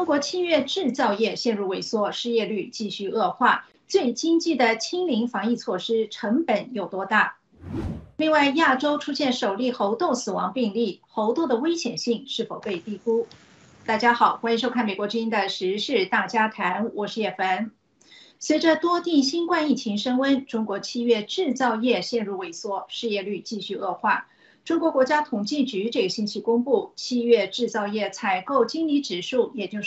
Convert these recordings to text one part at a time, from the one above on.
中国7月制造业陷入萎缩，失业率继续恶化。最经济的清零防疫措施成本有多大？另外，亚洲出现首例猴痘死亡病例，猴痘的危险性是否被低估？大家好，欢迎收看美国之音的时事大家谈，我是叶凡。随着多地新冠疫情升温，中国7月制造业陷入萎缩，失业率继续恶化。中国国家统计局这个星期公布，7月制造业采购经理指数，也就是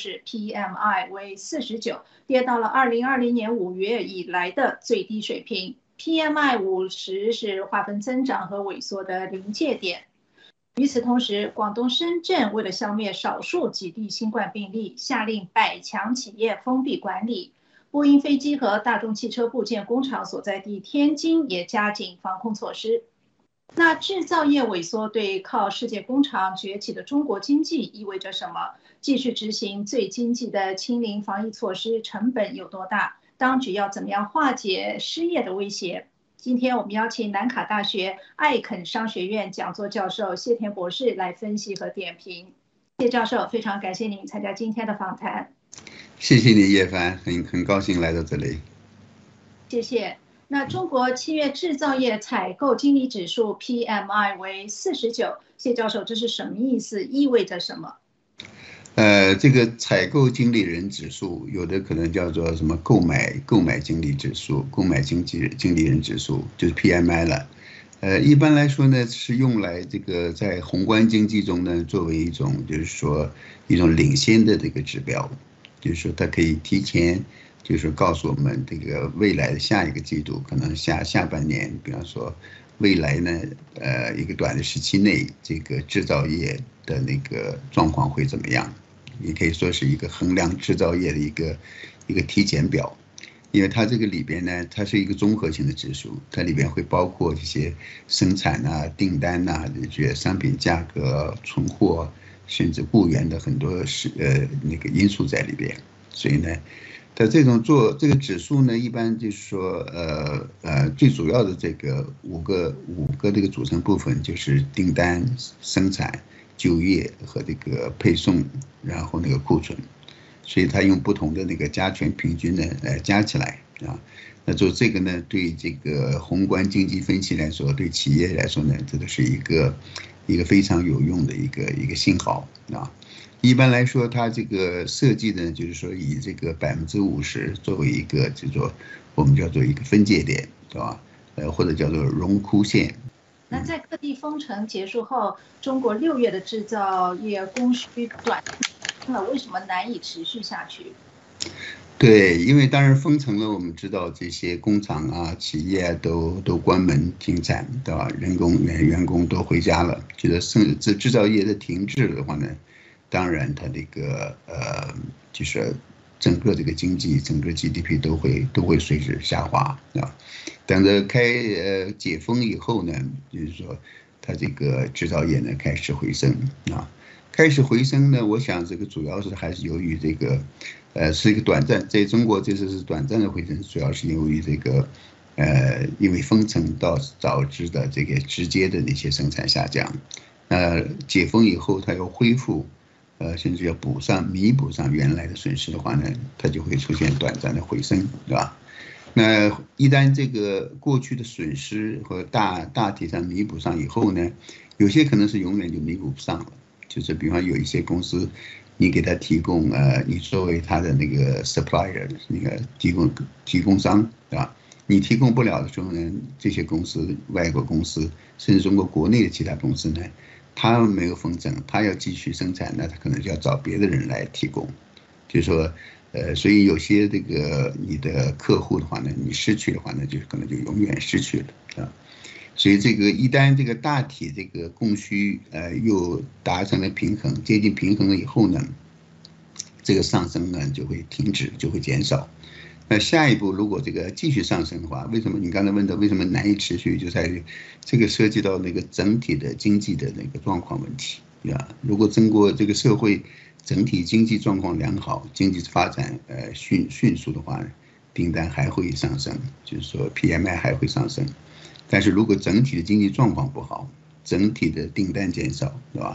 PMI 为49，跌到了2020年5月以来的最低水平。PMI 50是划分增长和萎缩的临界点。与此同时，广东深圳为了消灭少数几地新冠病例，下令百强企业封闭管理。波音飞机和大众汽车部件工厂所在地天津也加紧防控措施。那制造业萎缩对靠世界工厂崛起的中国经济意味着什么？继续执行最经济的清零防疫措施成本有多大？当局要怎么样化解失业的威胁？今天我们邀请南卡大学艾肯商学院讲座教授谢田博士来分析和点评。谢教授，非常感谢您参加今天的访谈。 谢谢你，叶凡，很高兴来到这里。 谢谢。那中国7月制造业采购经理指数 PMI 为49，谢教授，这是什么意思？意味着什么？ 这个采购经理人指数，有的可能叫做什么购买经理指数、购买经理人指数，就是 PMI 了。一般来说呢，是用来这个在宏观经济中呢，作为一种就是说一种领先的这个指标，就是说它可以提前。就是告诉我们这个未来的下一个季度，可能下半年，比方说未来呢，一个短的时期内，这个制造业的那个状况会怎么样？也可以说是一个衡量制造业的一个体检表，因为它这个里边呢，它是一个综合性的指数，它里边会包括这些生产啊、订单啊、这些商品价格、存货，甚至雇员的很多那个因素在里边，所以呢。它这种做这个指数呢，一般就是说，最主要的这个五个这个组成部分就是订单、生产、就业和这个配送，然后那个库存，所以它用不同的那个加权平均呢加起来啊，那做这个呢，对这个宏观经济分析来说，对企业来说呢，这个是一个非常有用的一个信号啊。一般来说，它这个设计呢，就是说以这个50%作为一个我们叫做一个分界点，对吧？或者叫做荣枯线。 那在各地封城结束后，中国6月的制造业供需短，那为什么难以持续下去？ 对，因为当然封城了，我们知道这些工厂啊、企业都关门停产，对吧？员工都回家了，觉得制造业的停滞的话呢？当然，它这个就是整个这个经济、整个 GDP 都会随之下滑啊。等着解封以后呢，就是说它这个制造业呢开始回升啊。开始回升呢，我想这个主要是还是由于这个是一个短暂，在中国这次是短暂的回升，主要是由于这个因为封城导致的这个直接的那些生产下降。解封以后，它又恢复。甚至要弥补上原来的损失的话呢，它就会出现短暂的回升，对吧？那一旦这个过去的损失和大体上弥补上以后呢，有些可能是永远就弥补不上了。就是比方有一些公司，你给他提供你作为他的那个 supplier 那个提供商，对吧？你提供不了的时候呢，这些公司、外国公司，甚至中国国内的其他公司呢？他没有封城，他要继续生产，那他可能就要找别的人来提供，就是说，所以有些这个你的客户的话呢，你失去的话呢，就可能就永远失去了啊。所以这个一旦这个大体这个供需又达成了平衡，接近平衡了以后呢，这个上升呢就会停止，就会减少。那下一步如果这个继续上升的话，为什么你刚才问的为什么难以持续，就在于这个涉及到那个整体的经济的那个状况问题啊。如果中国这个社会整体经济状况良好，经济发展迅速的话，订单还会上升，就是说 PMI 还会上升。但是如果整体的经济状况不好，整体的订单减少，对吧？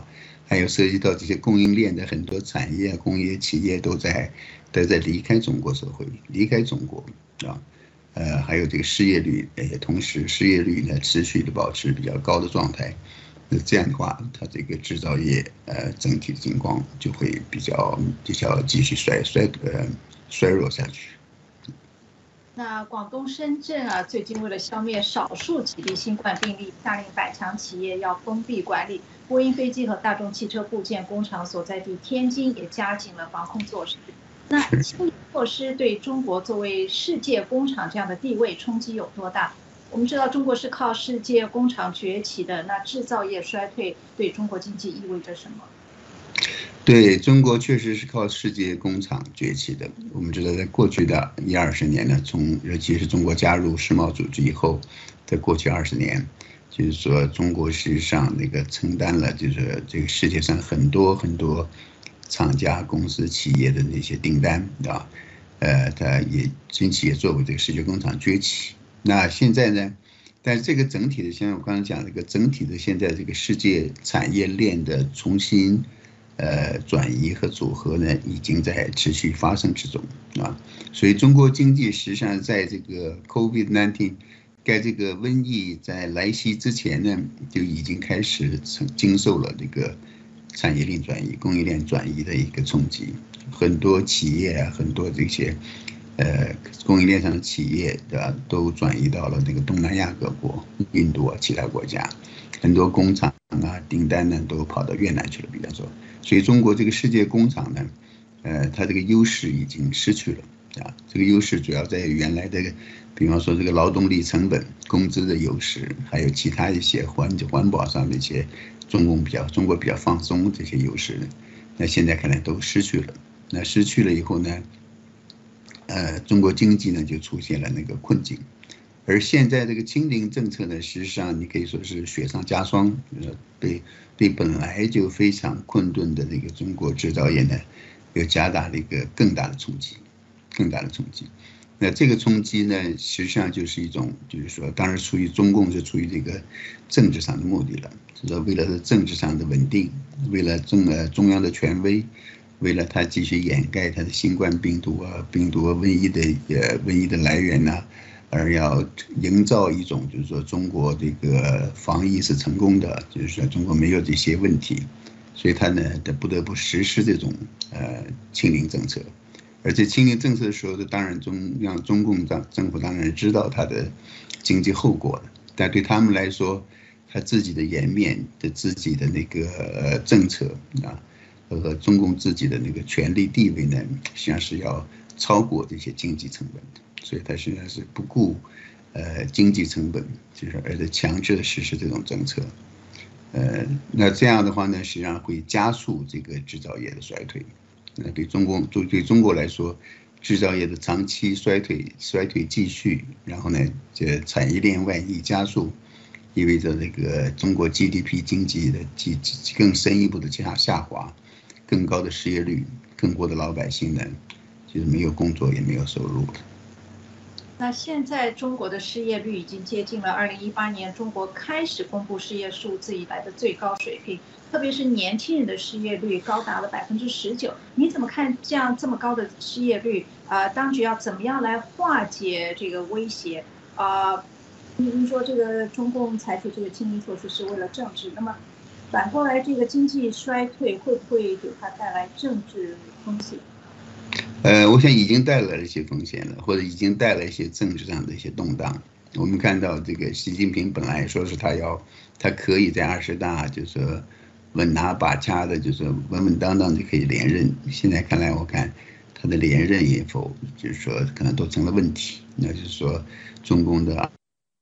还有涉及到这些供应链的很多产业、工业企业都在离开中国社会，离开中国啊。还有这个失业率，也同时失业率呢持续的保持比较高的状态。那这样的话，它这个制造业整体的情况就会比较继续衰弱下去。 那广东深圳啊，最近为了消灭少数几例新冠病例，下令百强企业要封闭管理。波音飞机和大众汽车部件工厂所在地天津也加紧了防控措施。那清零措施对中国作为世界工厂这样的地位冲击有多大？我们知道中国是靠世界工厂崛起的，那制造业衰退对中国经济意味着什么？ 对，中国确实是靠世界工厂崛起的。我们知道，在过去的20年呢，尤其是中国加入世贸组织以后，在过去20年，就是说中国事实上承担了就是这个世界上很多厂家、公司、企业的那些订单啊，它也近期也作为这个世界工厂崛起。那现在呢？但是这个整体的，像我刚才讲这个整体的现在这个世界产业链的重新转移和组合呢，已经在持续发生之中啊。所以中国经济实际上在这个 COVID-19， 在这个瘟疫在来袭之前呢，就已经开始经受了这个产业链转移、供应链转移的一个冲击。很多企业啊，很多这些供应链上的企业都转移到了这个东南亚各国、印度啊其他国家，很多工厂啊订单呢都跑到越南去了，比方说。所以中国这个世界工厂呢，它这个优势已经失去了啊。这个优势主要在原来的，比方说这个劳动力成本、工资的优势，还有其他一些环保上的一些中国比较放松这些优势呢，那现在看来都失去了。那失去了以后呢，中国经济呢就出现了那个困境。而现在这个清零政策呢，实际上你可以说是雪上加霜，对本来就非常困顿的这个中国制造业呢，又加大了一个更大的冲击。那这个冲击呢，实际上就是一种，就是说，当然中共是出于这个政治上的目的了，就是为了政治上的稳定，为了中央的权威，为了他继续掩盖他的新冠病毒瘟疫的来源呢。而要营造一种，就是说中国这个防疫是成功的，就是说中国没有这些问题，所以他呢，不得不实施这种清零政策。而且清零政策的时候，当然中共政府当然知道它的经济后果的，但对他们来说，他自己的颜面的自己的那个政策啊，和中共自己的那个权力地位呢，实际上是要超过这些经济成本的。所以它实际上是不顾经济成本，就是而且强制的实施这种政策，那这样的话呢，实际上会加速这个制造业的衰退。那对中国来说，制造业的长期衰退继续，然后呢，这产业链外溢加速，意味着这个中国 GDP 经济的更深一步的下滑，更高的失业率，更多的老百姓呢，就是没有工作也没有收入了。 那现在中国的失业率已经接近了2018年中国开始公布失业数字以来的最高水平，特别是年轻人的失业率高达了19%。你怎么看这么高的失业率？当局要怎么样来化解这个威胁？您说这个中共采取这个清零措施是为了政治，那么反过来这个经济衰退会不会给它带来政治风险？ 我想已经带来了一些风险了，或者已经带来一些政治上的一些动荡。我们看到这个习近平本来说是他可以在20大就是稳拿把掐的，就是稳稳当当就可以连任。现在看来，我看他的连任与否，就是说可能都成了问题。那就是说，中共的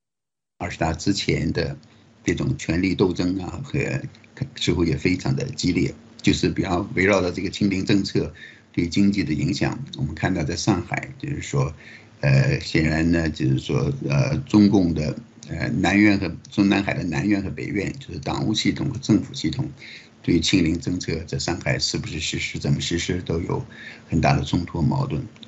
20大之前的这种权力斗争啊，似乎也非常的激烈，就是比较围绕着这个清零政策对经济的影响。我们看到在上海，就是说，显然呢，就是说，中共的中南海的南院和北院，就是党务系统和政府系统，对清零政策在上海是不是实施、怎么实施，都有很大的冲突和矛盾啊。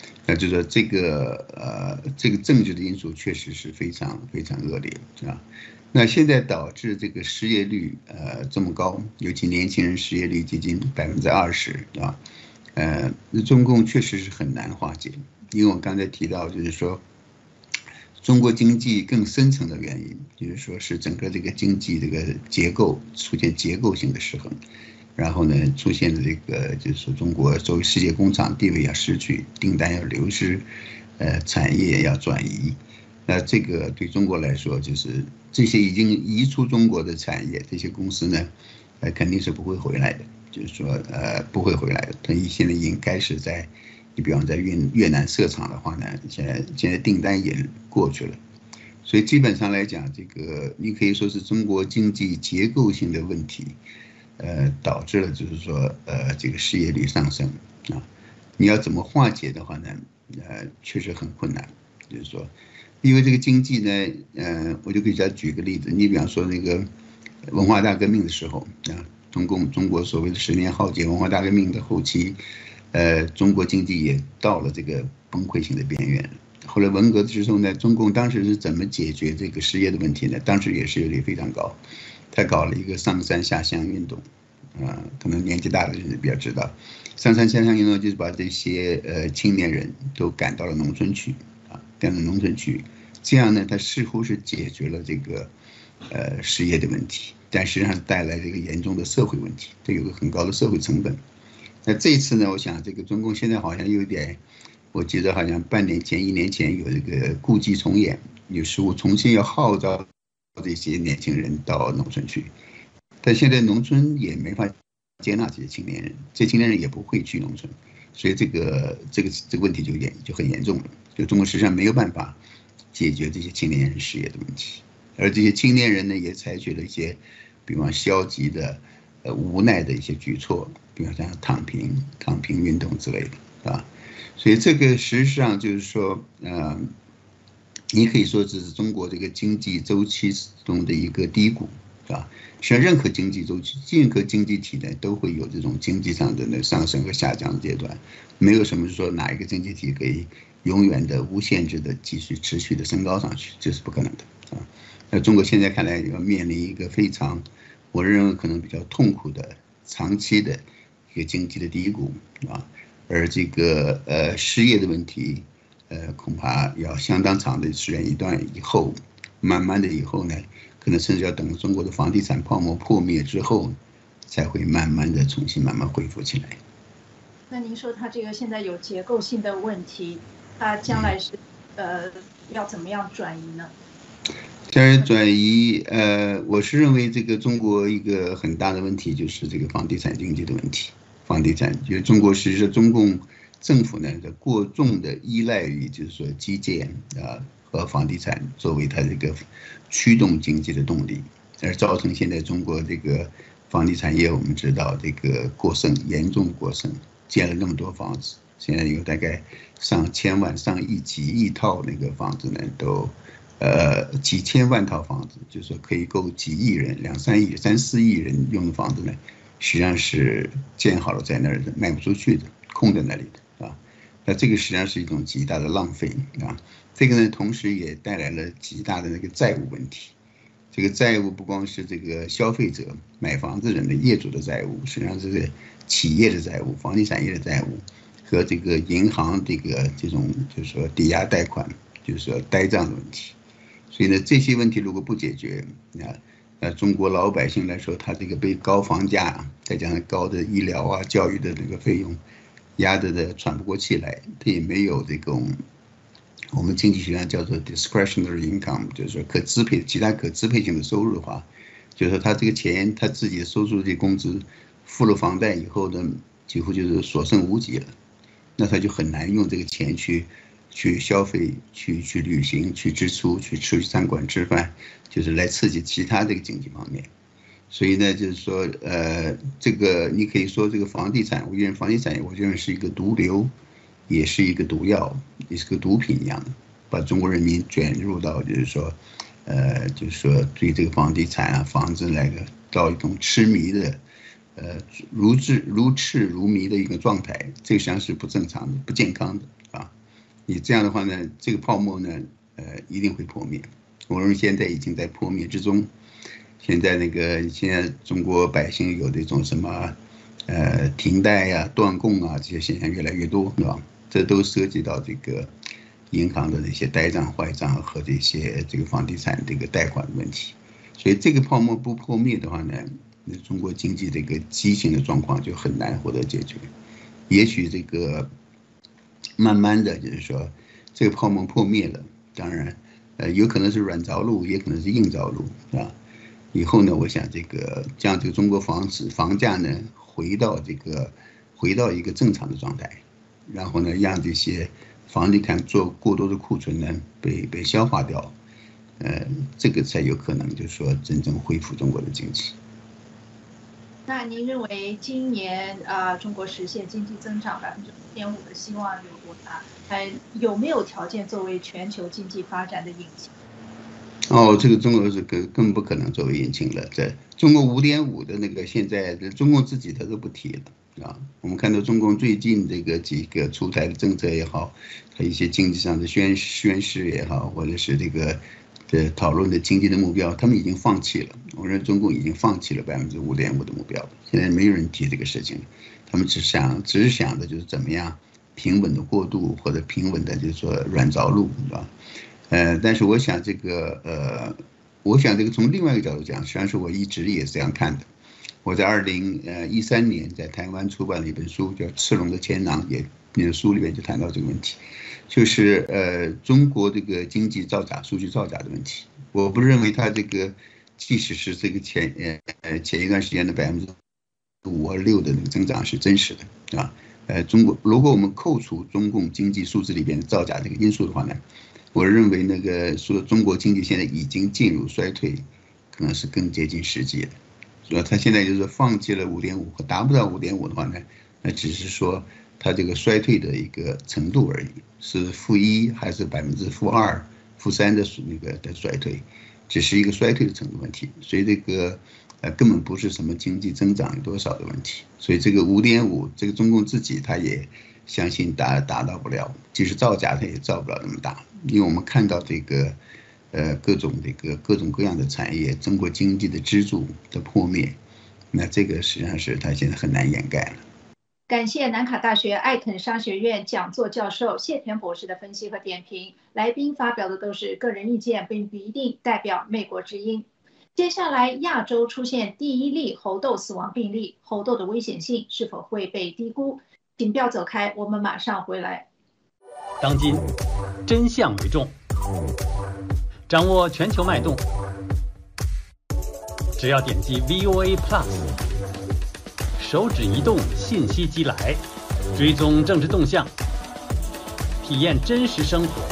那就说这个政治的因素确实是非常非常恶劣啊。那现在导致这个失业率这么高，尤其年轻人失业率接近20%啊，中共确实是很难化解，因为我刚才提到就是说，中国经济更深层的原因，就是说是整个这个经济这个结构出现结构性的失衡。然后呢，出现了这个，就是说中国作为世界工厂地位要失去，订单要流失，产业要转移，那这个对中国来说，就是这些已经移出中国的产业，这些公司呢，肯定是不会回来的，就是说不会回来的。它现在已经开始在，你比方在越南设厂的话呢，现在订单也过去了，所以基本上来讲，这个你可以说是中国经济结构性的问题。导致了就是说这个失业率上升啊，你要怎么化解的话呢？确实很困难，就是说，因为这个经济呢，我就给大家举个例子，你比方说那个文化大革命的时候啊，中国所谓的10年浩劫，文化大革命的后期，中国经济也到了这个崩溃性的边缘。后来文革之后呢，中共当时是怎么解决这个失业的问题呢？当时也失业率非常高。他搞了一个上山下乡运动，可能年纪大的人比较知道，上山下乡运动就是把这些青年人都赶到了农村去，赶到农村去，这样呢，他似乎是解决了这个失业的问题，但实际上带来这个严重的社会问题，这有个很高的社会成本。那这一次呢，我想这个中共现在好像有点，我记得好像半年前、1年前有这个故伎重演，有时候重新要号召这些年轻人到农村去，但现在农村也没法接纳这些青年人，这些青年人也不会去农村，所以这个问题就很严重了。就中国实际上没有办法解决这些青年人失业的问题，而这些青年人呢，也采取了一些，比方消极的、无奈的一些举措，比方像躺平运动之类的，啊，所以这个实际上就是说，你可以说这是中国这个经济周期中的一个低谷，是吧？实际上，任何经济周期、任何经济体呢，都会有这种经济上的上升和下降的阶段，没有什么说哪一个经济体可以永远的、无限制的继续持续的升高上去，这是不可能的啊。那中国现在看来要面临一个非常，我认为可能比较痛苦的、长期的一个经济的低谷啊，而这个失业的问题。恐怕要相当长的时间一段以后，慢慢的以后呢，可能甚至要等中国的房地产泡沫破灭之后，才会慢慢的重新慢慢恢复起来。 那您说它这个现在有结构性的问题，它将来是要怎么样转移呢？ 将来转移，我是认为这个中国一个很大的问题就是这个房地产经济的问题。房地产，就是中国实际上中共政府呢，过重的依赖于就是说基建和房地产作为它这个驱动经济的动力，而造成现在中国这个房地产业我们知道这个过剩，严重过剩，建了那么多房子，现在有大概上千万、上亿、几亿套那个房子呢，都几千万套房子，就是说可以够几亿人、2、3亿、3、4亿人用的房子呢，实际上是建好了在那儿卖不出去的，空在那里的。那这个实际上是一种极大的浪费啊！这个呢，同时也带来了极大的那个债务问题。这个债务不光是这个消费者买房子人的业主的债务，实际上是企业的债务、房地产业的债务和这个银行这种就是说抵押贷款，就是说呆账的问题。所以呢，这些问题如果不解决，中国老百姓来说，他这个被高房价再加上高的医疗啊、教育的这个费用。压得喘不过气来，他也没有这种我们经济学上叫做 discretionary income， 就是说其他可支配性的收入的话，就是说他这个钱他自己的收入的工资付了房贷以后呢，几乎就是所剩无几了，那他就很难用这个钱去消费、去旅行、去支出、去餐馆吃饭，就是来刺激其他这个经济方面。所以呢，就是说，这个你可以说这个房地产，我认为房地产，我认为是一个毒瘤，也是一个毒药，也是个毒品一样的，把中国人民卷入到就是说对这个房地产啊、房子那个到一种痴迷的，如痴如迷的一个状态，这个实际上是不正常的、不健康的啊。 你这样的话呢，这个泡沫呢，一定会破灭。我认为现在已经在破灭之中。现在中国百姓有这种什么，停贷呀、断供啊这些现象越来越多，是吧？这都涉及到这个银行的那些呆账、坏账和这个房地产这个贷款的问题。所以这个泡沫不破灭的话呢，那中国经济这个畸形的状况就很难获得解决。也许这个慢慢的就是说，这个泡沫破灭了，当然，有可能是软着陆，也可能是硬着陆，是吧？以后呢，我想将这个中国房价呢回到一个正常的状态，然后呢，让这些房地产做过多的库存呢被消化掉，这个才有可能就是说真正恢复中国的经济。 那您认为今年中国实现经济增长5.5%的希望有多大？有没有条件作为全球经济发展的引擎？ 这个中国是更不可能作为引擎了。在中国5.5的那个现在，中共自己他都不提了啊。我们看到中共最近这个几个出台的政策也好，它一些经济上的宣示也好，或者是这个讨论的经济的目标，他们已经放弃了。我认为中共已经放弃了5.5%的目标，现在没有人提这个事情，他们只是想的就是怎么样平稳的过渡，或者平稳的就是说软着陆，是吧？但是我想这个从另外一个角度讲，实际上是我一直也是这样看的。我在2013年在台湾出版了一本书，叫《赤龙的钱囊》，那个书里面就谈到这个问题，就是中国这个经济造假、数据造假的问题。我不认为它这个即使是这个前一段时间的5%、6%的那个增长是真实的啊。中国如果我们扣除中共经济数字里边造假这个因素的话呢，我认为那个说中国经济现在已经进入衰退，可能是更接近实际的。说他现在就是放弃了5.5和达不到5.5的话呢，那只是说他这个衰退的一个程度而已，是-1%还是2%、-2%、-3%的衰退，只是一个衰退的程度问题。所以这个根本不是什么经济增长有多少的问题。所以这个5.5，这个中共自己他也相信达到不了，即使造假他也造不了那么大。因为我们看到这个各种各样的产业，中国经济的支柱的破灭，那这个实际上是他现在很难掩盖了。 感谢南卡大学艾肯商学院讲座教授谢田博士的分析和点评。来宾发表的都是个人意见，并不一定代表美国之音。接下来，亚洲出现第一例猴痘死亡病例，猴痘的危险性是否会被低估？请不要走开，我们马上回来。 当今真相为重，掌握全球脉动，只要点击 VOA Plus， 手指移动，信息即来，追踪政治动向，体验真实生活，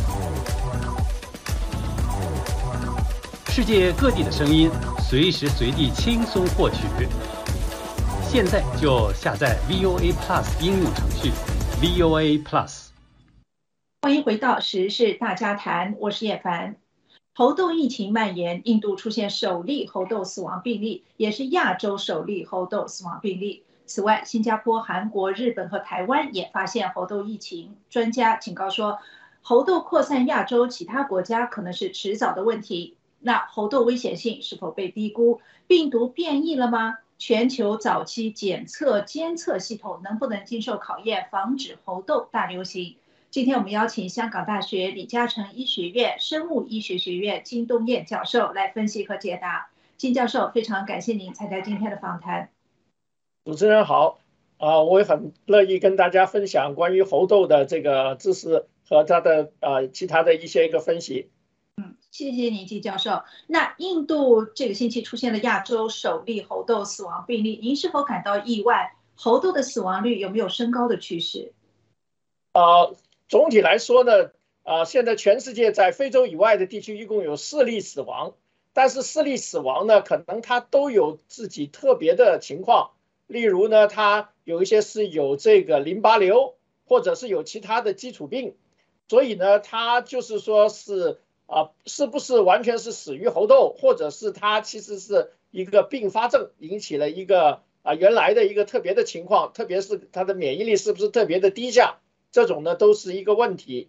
世界各地的声音，随时随地轻松获取。现在就下载 VOA Plus 应用程序 VOA Plus。 欢迎回到时事大家谈，我是叶凡。猴痘疫情蔓延，印度出现首例猴痘死亡病例，也是亚洲首例猴痘死亡病例。此外，新加坡、韩国、日本和台湾也发现猴痘疫情。专家警告说，猴痘扩散亚洲其他国家可能是迟早的问题。那猴痘危险性是否被低估？病毒变异了吗？全球早期检测监测系统能不能经受考验，防止猴痘大流行？今天我们邀请香港大学李嘉诚医学院生物医学学院金东彦教授来分析和解答。金教授，非常感谢您参加今天的访谈。 主持人好，我也很乐意跟大家分享关于猴痘的这个知识和它的其他的一个分析。 谢谢你，金教授。那印度这个星期出现了亚洲首例猴痘死亡病例，您是否感到意外？猴痘的死亡率有没有升高的趋势？ 总体来说呢，现在全世界在非洲以外的地区一共有4例死亡，但是4例死亡呢，可能它都有自己特别的情况。例如呢，它有一些是有这个淋巴瘤，或者是有其他的基础病，所以呢，它就是说是是不是完全是死于猴痘，或者是它其实是一个并发症，引起了一个原来的一个特别的情况，特别是它的免疫力是不是特别的低下，这种呢都是一个问题。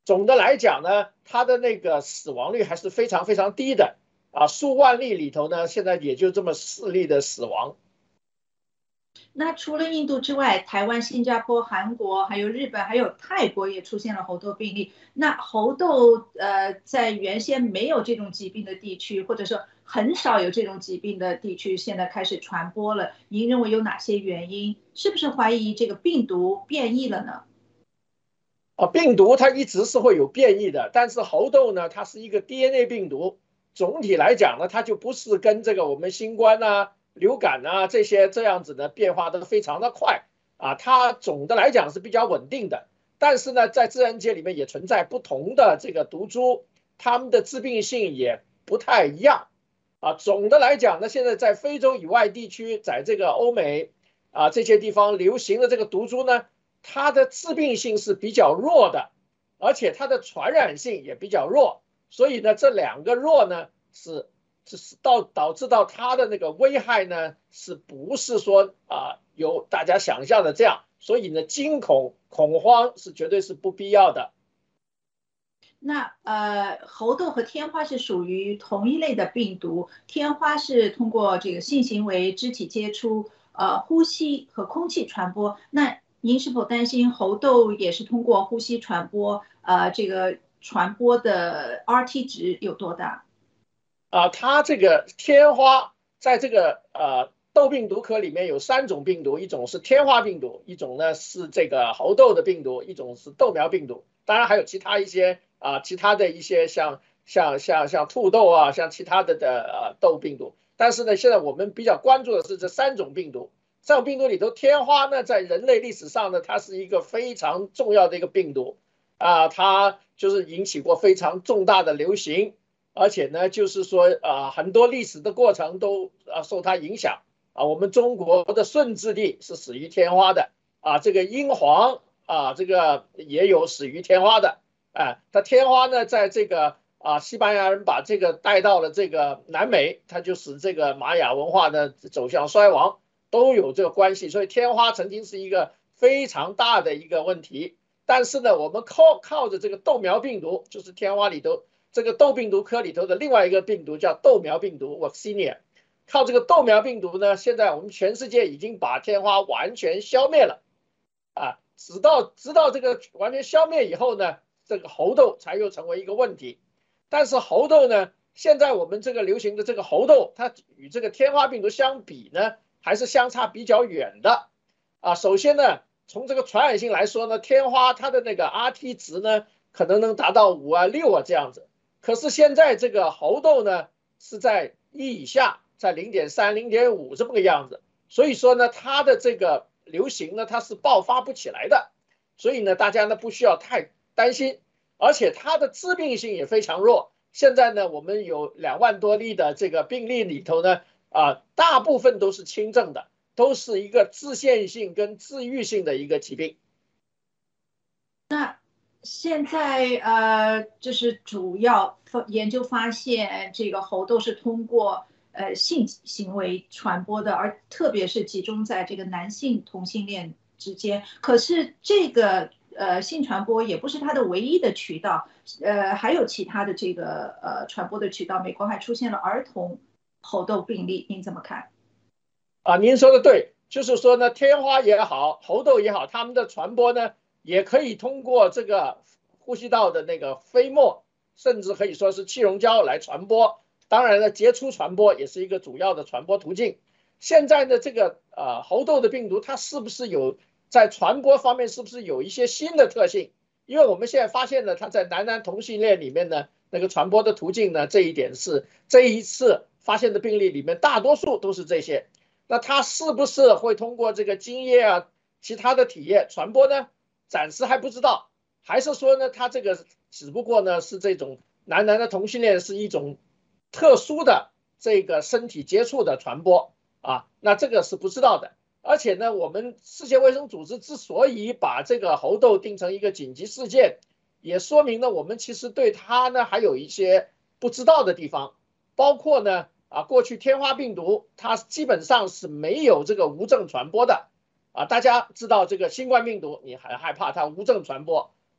总的来讲呢，它的那个死亡率还是非常非常低的数万例里头呢，现在也就这么4例的死亡。 那除了印度之外，台湾、新加坡、韩国，还有日本，还有泰国也出现了猴痘病例。那猴痘在原先没有这种疾病的地区，或者说很少有这种疾病的地区，现在开始传播了。您认为有哪些原因？是不是怀疑这个病毒变异了呢？ 病毒它一直是会有变异的，但是猴痘呢，它是一个 DNA 病毒，总体来讲呢，它就不是跟这个我们新冠流感这些这样子的变化的非常的快它总的来讲是比较稳定的。但是呢，在自然界里面也存在不同的这个毒株，它们的致病性也不太一样总的来讲呢，现在在非洲以外地区，在这个欧美这些地方流行的这个毒株呢，它的致病性是比较弱的，而且它的传染性也比较弱，所以呢，这两个弱呢是导致到它的那个危害呢，是不是说有大家想象的这样？所以呢，恐慌是绝对是不必要的。 那猴痘和天花是属于同一类的病毒，天花是通过这个性行为、肢体接触、呼吸和空气传播。那您是否担心猴痘也是通过呼吸传播？这个传播的 RT 值有多大？ 它这个天花在这个痘病毒科里面有3种病毒，一种是天花病毒，一种呢是这个猴痘的病毒，一种是豆苗病毒。当然还有其他一些其他的一些像兔痘像其他的痘病毒。但是呢，现在我们比较关注的是这3种病毒。这种病毒里头，天花呢在人类历史上呢，它是一个非常重要的一个病毒它就是引起过非常重大的流行。而且呢，就是说很多历史的过程都受它影响我们中国的顺治帝是死于天花的这个英皇这个也有死于天花的它天花呢，在这个西班牙人把这个带到了这个南美，它就使这个玛雅文化呢走向衰亡，都有这个关系。所以天花曾经是一个非常大的一个问题。但是呢，我们靠着这个豆苗病毒，就是天花里头这个痘病毒科里头的另外一个病毒叫豆苗病毒 Vaccinia， 靠这个豆苗病毒呢，现在我们全世界已经把天花完全消灭了直到这个完全消灭以后呢，这个猴痘才又成为一个问题。但是猴痘呢，现在我们这个流行的这个猴痘，它与这个天花病毒相比呢，还是相差比较远的首先呢，从这个传染性来说呢，天花它的那个 RT 值呢，可能能达到5 6这样子。可是现在这个猴痘呢是在1以下，在0.3、0.5这么个样子，所以说呢，它的这个流行呢，它是爆发不起来的，所以呢，大家呢不需要太担心，而且它的致病性也非常弱。现在呢，我们有2万多例的这个病例里头呢，大部分都是轻症的，都是一个自限性跟治愈性的一个疾病。 那现在就是主要研究发现，这个猴痘是通过性行为传播的，而特别是集中在这个男性同性恋之间。可是这个性传播也不是它的唯一的渠道，还有其他的这个传播的渠道。美国还出现了儿童猴痘病例，您怎么看？ 您说的对，就是说呢，天花也好，猴痘也好，它们的传播呢，也可以通过这个呼吸道的那个飞沫，甚至可以说是气溶胶来传播。当然了，接触传播也是一个主要的传播途径。现在的这个猴痘的病毒，它是不是有在传播方面是不是有一些新的特性？因为我们现在发现呢，它在男同性恋里面呢，那个传播的途径呢，这一点是这一次发现的病例里面大多数都是这些。那它是不是会通过这个精液其他的体液传播呢？暂时还不知道。还是说呢，它这个只不过呢是这种男的同性恋是一种特殊的这个身体接触的传播那这个是不知道的。而且呢，我们世界卫生组织之所以把这个猴痘定成一个紧急事件，也说明了我们其实对它呢还有一些不知道的地方，包括呢过去天花病毒它基本上是没有这个无症传播的大家知道这个新冠病毒你很害怕它无症传播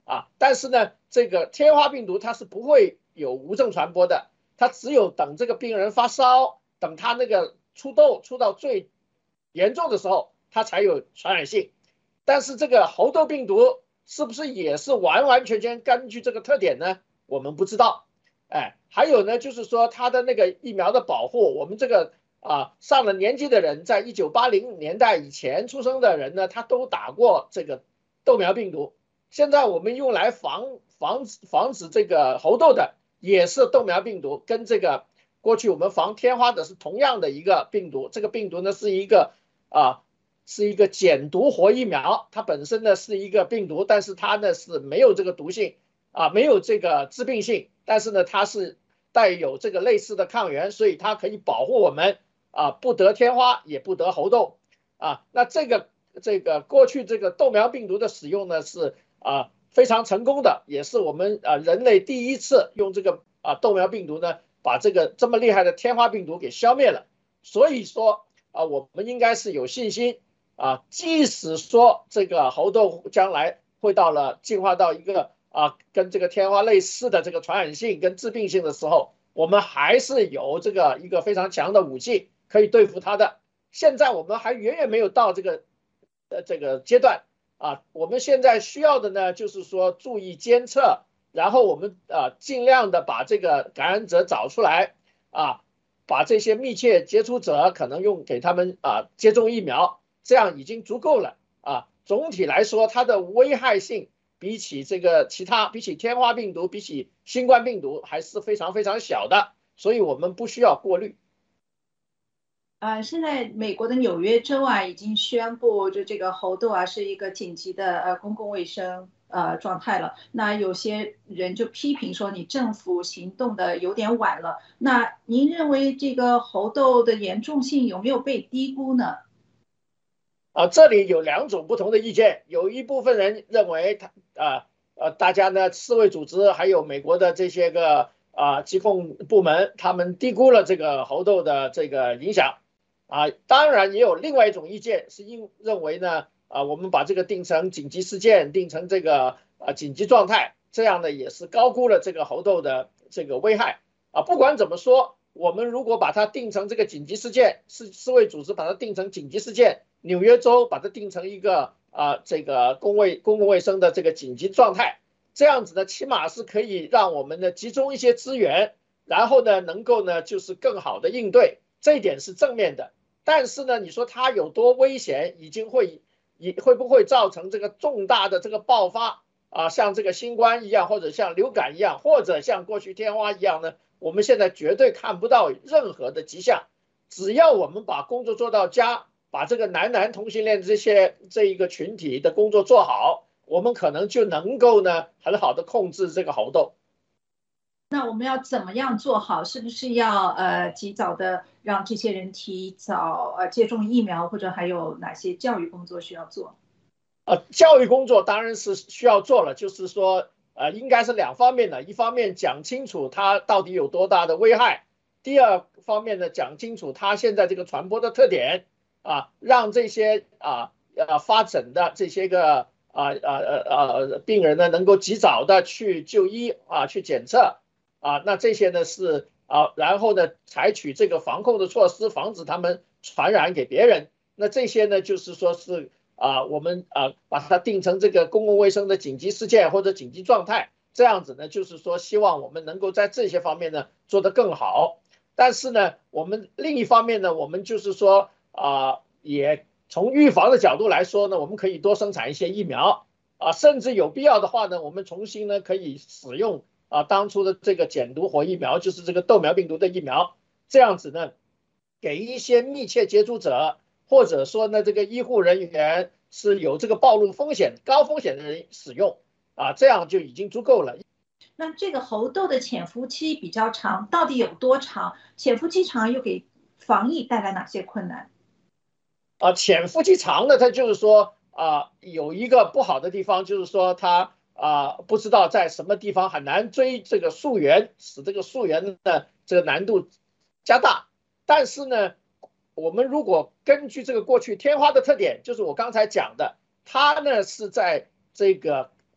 但是呢，这个天花病毒它是不会有无症传播的，它只有等这个病人发烧，等他那个出痘出到最严重的时候，它才有传染性。但是这个猴痘病毒是不是也是完完全全根据这个特点呢？我们不知道。还有呢，就是说它的那个疫苗的保护，我们这个上了年纪的人，在1980年代以前出生的人呢，他都打过这个豆苗病毒。现在我们用来防止这个猴痘的也是豆苗病毒，跟这个过去我们防天花的是同样的一个病毒。这个病毒呢是一个减毒活疫苗，它本身呢是一个病毒，但是它呢是没有这个毒性没有这个致病性，但是呢它是带有这个类似的抗原，所以它可以保护我们不得天花也不得猴痘那这个过去这个豆苗病毒的使用呢是非常成功的，也是我们人类第一次用这个豆苗病毒呢把这个这么厉害的天花病毒给消灭了。所以说我们应该是有信心即使说这个猴痘将来会进化到一个跟这个天花类似的这个传染性跟致病性的时候，我们还是有这个一个非常强的武器可以对付它的。现在我们还远远没有到这个阶段我们现在需要的呢，就是说注意监测，然后我们尽量的把这个感染者找出来把这些密切接触者可能给他们接种疫苗，这样已经足够了总体来说，它的危害性比起天花病毒，比起新冠病毒还是非常非常小的，所以我们不需要过滤。 现在美国的纽约州已经宣布这个猴痘是一个紧急的公共卫生状态了。那有些人就批评说你政府行动的有点晚了。那您认为这个猴痘的严重性有没有被低估呢？ 这里有两种不同的意见，有一部分人认为大家呢世卫组织还有美国的这些个疾控部门，他们低估了这个猴痘的这个影响当然也有另外一种意见是认为呢我们把这个定成紧急事件，定成这个紧急状态，这样呢也是高估了这个猴痘的这个危害不管怎么说，我们如果把它定成这个紧急事件，世卫组织把它定成紧急事件，纽约州把它定成一个这个公共卫生的这个紧急状态，这样子呢起码是可以让我们呢集中一些资源，然后呢能够呢就是更好的应对，这一点是正面的。但是呢你说它有多危险，会不会造成这个重大的这个爆发像这个新冠一样，或者像流感一样，或者像过去天花一样呢？我们现在绝对看不到任何的迹象。只要我们把工作做到家，把这个男同性恋这一个群体的工作做好，我们可能就能够呢很好的控制这个猴痘。 那我们要怎么样做好？是不是要及早的让这些人提早接种疫苗，或者还有哪些教育工作需要做？ 教育工作当然是需要做了，就是说应该是两方面的，一方面讲清楚它到底有多大的危害，第二方面呢讲清楚它现在这个传播的特点让这些发疹的这些个病人呢能够及早的去就医去检测那这些呢是然后呢采取这个防控的措施，防止他们传染给别人。那这些呢就是说是我们把它定成这个公共卫生的紧急事件或者紧急状态，这样子呢就是说希望我们能够在这些方面呢做得更好。但是呢我们另一方面呢，我们就是说也从预防的角度来说呢，我们可以多生产一些疫苗甚至有必要的话呢，我们重新呢可以使用当初的这个减毒活疫苗，就是这个豆苗病毒的疫苗，这样子呢给一些密切接触者或者说呢这个医护人员是有这个暴露风险高风险的人使用这样就已经足够了。 那这个猴痘的潜伏期比较长，到底有多长？潜伏期长又给防疫带来哪些困难？ 潜伏期长的，它就是说有一个不好的地方，就是说它不知道在什么地方很难追这个溯源，使这个溯源的这个难度加大。但是呢我们如果根据这个过去天花的特点，就是我刚才讲的，它呢是在这个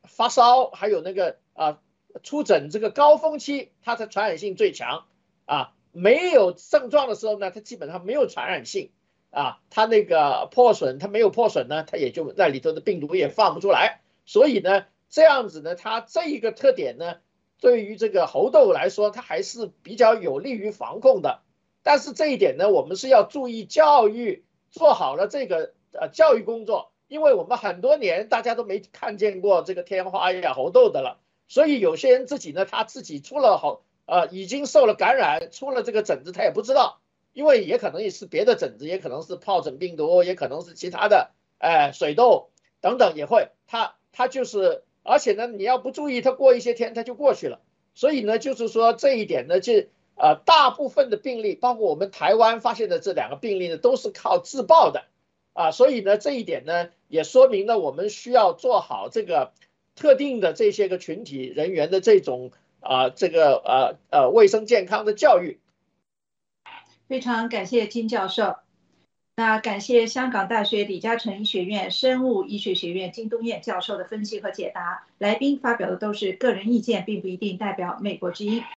发烧，还有那个出疹这个高峰期，它的传染性最强啊。没有症状的时候呢，它基本上没有传染性啊。它那个破损，它没有破损呢，它也就那里头的病毒也放不出来。所以呢，这样子呢，它这一个特点呢，对于这个猴痘来说，它还是比较有利于防控的。但是这一点呢，我们是要注意教育，做好了这个教育工作，因为我们很多年大家都没看见过这个天花呀、猴痘的了，所以有些人自己呢，他自己出了已经受了感染，出了这个疹子，他也不知道，因为也可能也是别的疹子，也可能是疱疹病毒，也可能是其他的水痘等等也会，他就是，而且呢，你要不注意，他过一些天他就过去了，所以呢，就是说这一点呢，大部分的病例，包括我们台湾发现的这2个病例呢，都是靠自曝的所以呢，这一点呢，也说明了我们需要做好这个特定的这些个群体人员的这种卫生健康的教育。 非常感谢金教授。那感谢香港大学李嘉诚医学院生物医学学院金东彦教授的分析和解答。来宾发表的都是个人意见，并不一定代表美国之音。